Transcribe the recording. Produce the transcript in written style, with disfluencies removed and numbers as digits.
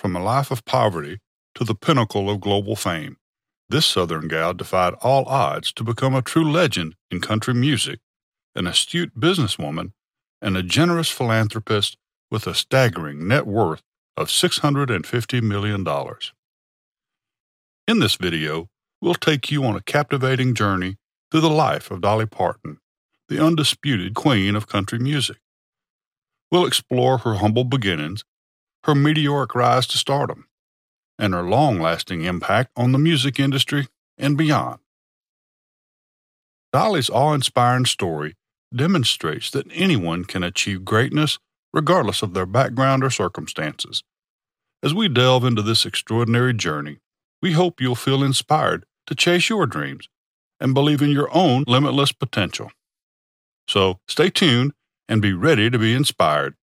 from a life of poverty to the pinnacle of global fame. This Southern gal defied all odds to become a true legend in country music, an astute businesswoman, and a generous philanthropist with a staggering net worth of $650 million. In this video, we'll take you on a captivating journey through the life of Dolly Parton, the undisputed queen of country music. We'll explore her humble beginnings, her meteoric rise to stardom, and her long-lasting impact on the music industry and beyond. Dolly's awe-inspiring story demonstrates that anyone can achieve greatness regardless of their background or circumstances. As we delve into this extraordinary journey, we hope you'll feel inspired to chase your dreams and believe in your own limitless potential. So stay tuned and be ready to be inspired